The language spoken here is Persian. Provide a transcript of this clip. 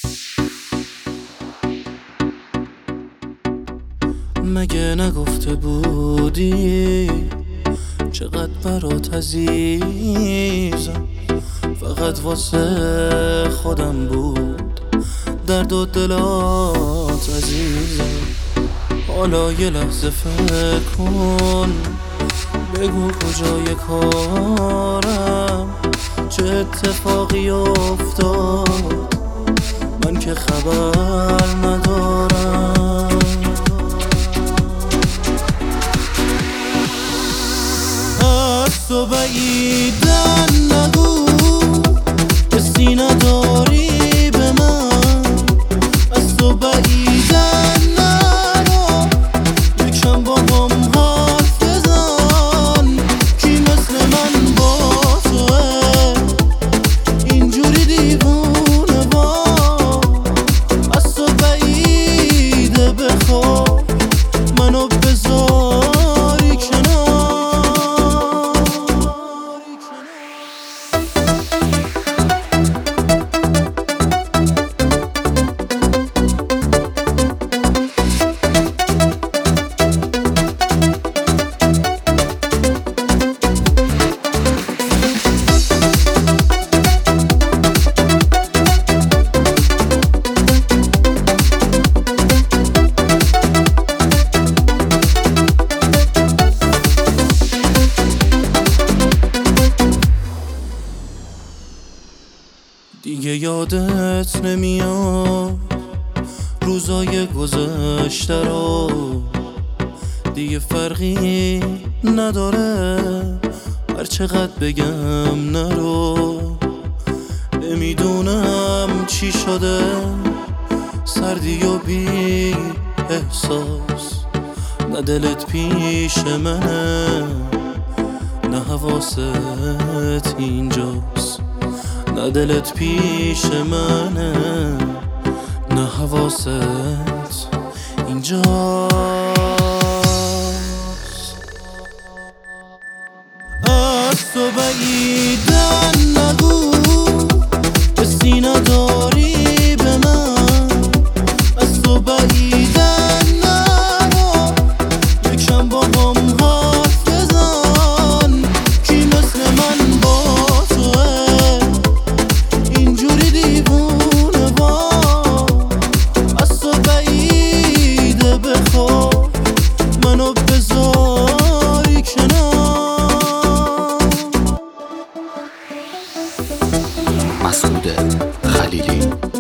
مگه نگفته بودی چقدر برات عزیزم؟ فقط واسه خودم بود درد و دلات عزیزم. حالا یه لحظه فکر کن، بگو کجای کارم، چه اتفاقی افتاد، من که خبر ندارم. از تو بعیدن نگو کسی نداری به من، از تو بعیدن نرو یکشم با هم حرف بزن. کی مثل من با توه اینجوری دیوونه با، از تو بعیده بخواه منو بذاری کنار. دیگه یادت نمیاد روزای گذشته رو، دیگه فرقی نداره هر چقدر بگم نرو. نمیدونم چی شده سردی و بی احساس، نه دلت پیش منه نه حواست اینجاست، نه دلت پیش منه نه حواست اینجاست. از تو بعیدن نگو کسی نداری به من، از تو بعیدن نرو یکشم با هم حرف بزن. کی مثل من با توه اینجوری دیوونه با، از تو بعیده بخواه منو بذاری کنار. مسعود خلیلی